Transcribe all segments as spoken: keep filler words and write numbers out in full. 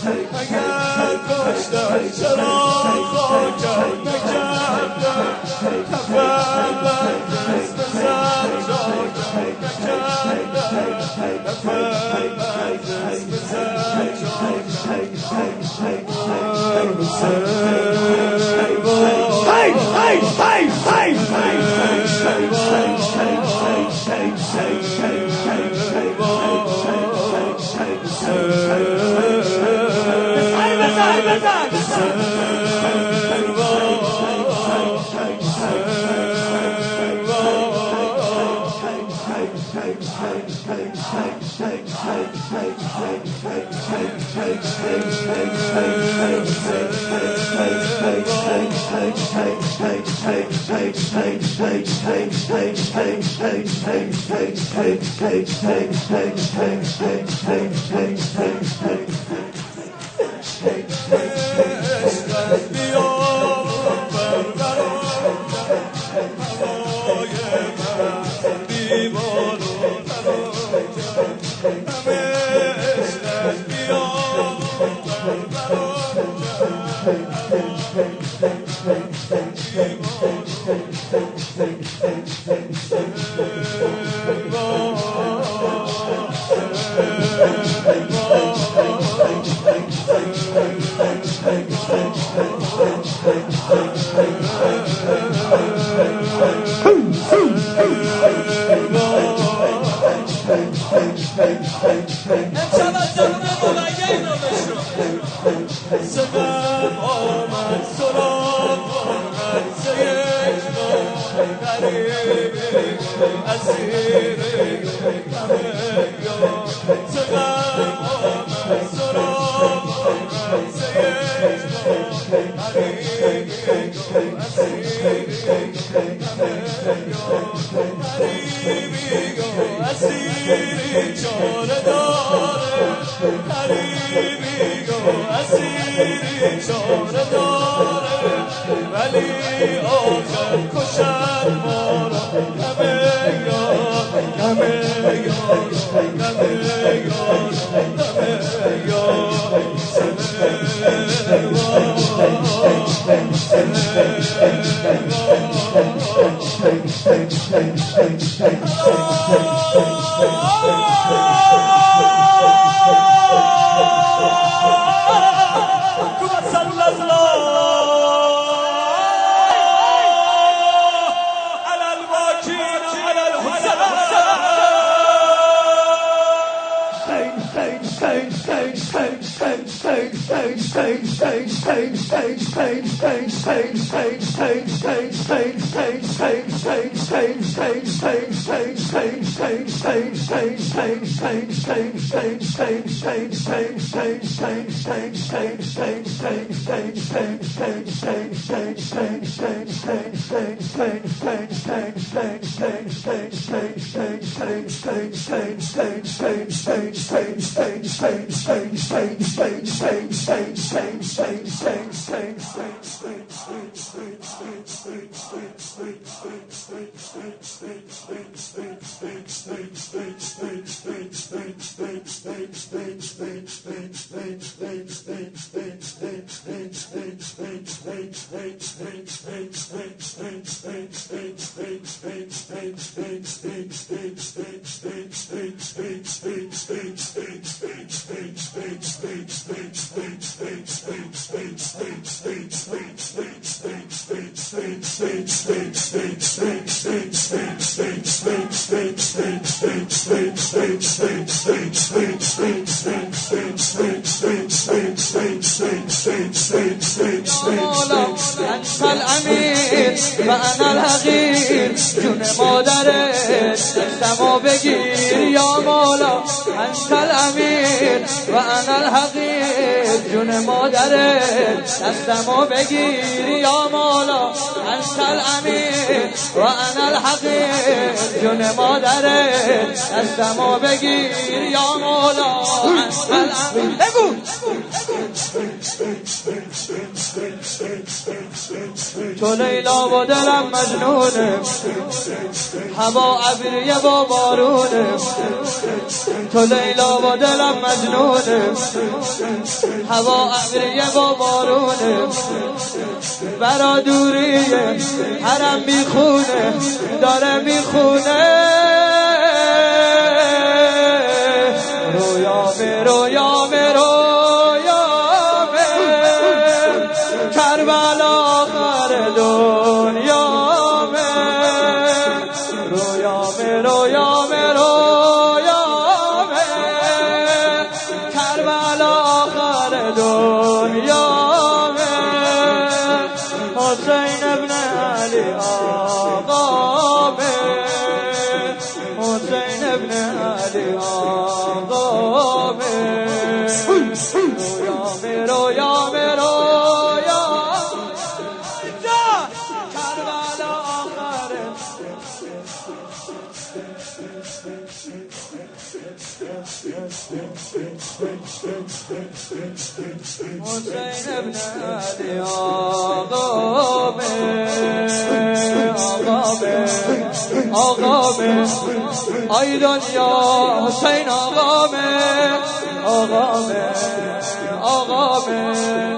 اگر کشتن چرا خاکم نکردن کفن بر جسم سر جایم نکردن کفن بر جسم سر جایم Hey, hey, hey, hey, hey, وأنا الحقير جون مادرت دستمو بگیر یا مولا انت الامیر وأنا الحقير جون مادرت دستمو بگیر یا مولا انت الامیر وأنا الحقير جون مادرت دستمو بگیر یا مولا انت الامیر بگو تو لیلا و دلم مجنونه، هوا ابریه با بارونه. تو لیلا و دلم مجنونه، هوا ابریه با بارونه. برا دوریه حرم میخونه، داره میخونه. رویامه رویامه رویامه کربلا آخر دنیامه. رویامه رویامه رویامه کربلا آخر دنیامه. حسین ابن علی آقامه، حسین ابن علی آقامه. رویامه رویامه رویامه کربلا آخر. حسین ابن علی آقامه، آقامه آقامه آی دنیا. حسین آقامه، آقامه آقامه.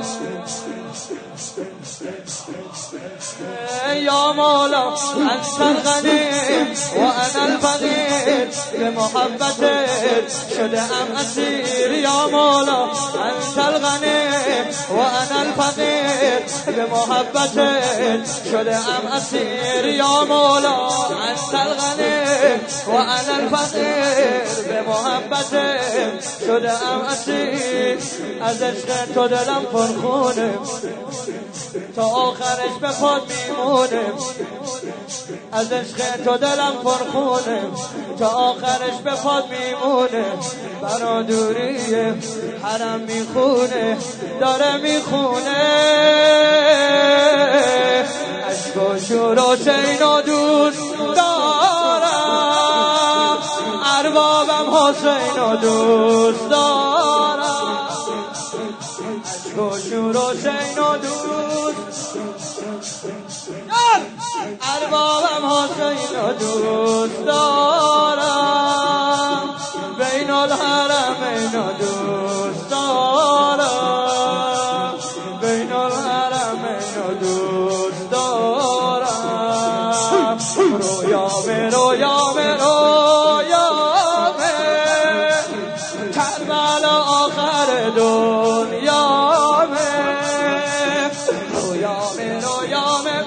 یا مولا انت الغنی و انا الفقیر، به محبتت شده ام اسیر. یا مولا انت الغنی و انا الفقیر، به محبتت شده ام اسیر. یا مولا انت الغنی و انا الفقیر، به محبتت شده ام اسیر. از عشق تو دلم پرخونه، تا آخرش به پاد میمونه. از عشق تو دلم پرخونه، تا آخرش به پاد میمونه. برا دوریه حرم میخونه، داره میخونه. عشق و شور حسین و دوست دارم، اربابم حسین و دوست دارم. عشق و شور حسین و دوست اربابم حسین و دوست دارم. بین الحرمین و دوست دارم، بین الحرمین و دوست دارم. رویامه رویامه رویامه کربلا آخر دنیامه. رویامه رویامه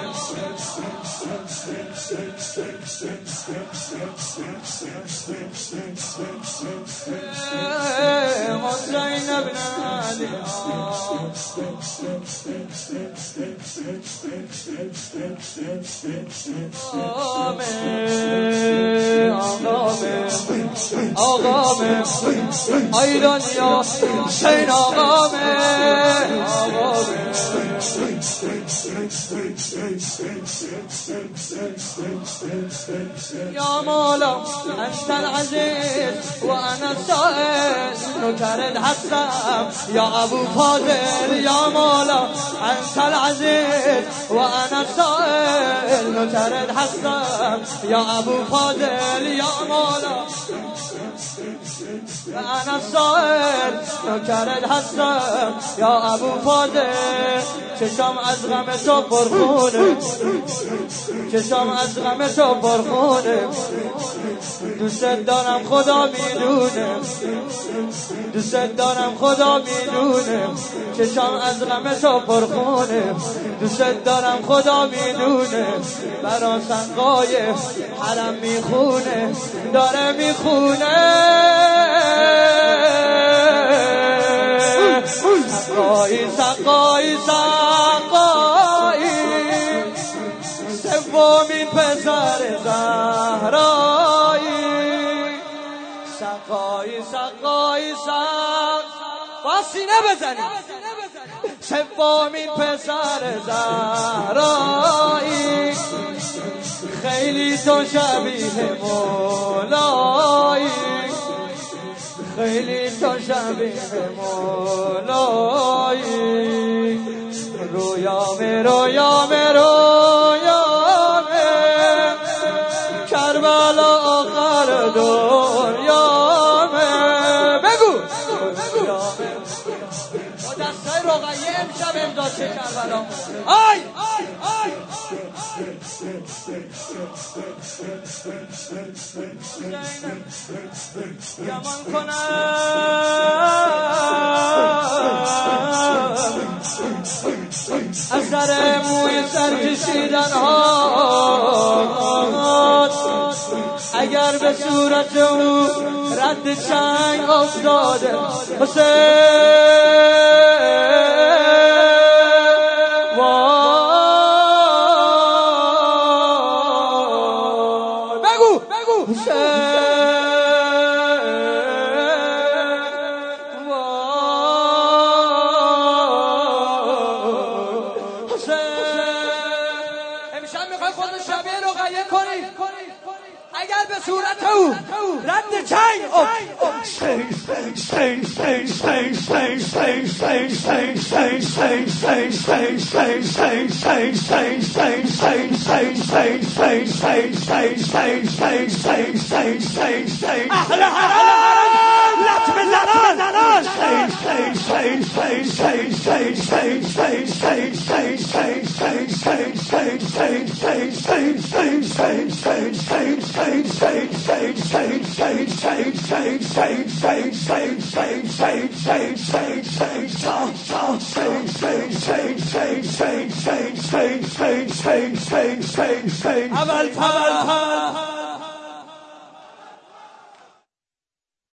حسین ابن علی آقامه، آقامه آی دنیا. حسین آقامه، آقامه. یا مولا انت العزیز و انا السائل، نوکرت هستم یا ابو فاضل. یا مولا انت العزیز و انا السائل، نوکرت هستم یا ابو فاضل. یا مولا انا السائل، نوکرت هستم یا ابو فاضل. چشم از غم تو پرخونه، چشم از غم تو پرخونه. دوست دارم خدا میدونه، دوست دارم خدا میدونه. چشم از غم تو پرخونه، دوست دارم خدا میدونه. برا سقای حرم میخونه، داره میخونه. سقایی سقایی سقایی سومین پسر زهرایی. سقایی سقایی سق با سینه بزنیم. سومین پسر زهرایی، خیلی تو شبیه مولایی، خیلی تو شبیه مولایی. رویامه رویامه رقیه امشب امضا چه کربلا آی آی آی گمان کنم از در موی سر کشیدن ها اگر به صورت او رد چنگ افتاده حسین بگو بگو حسین اگر به صورت او رد چنگ اهل حرام لطم زنان اول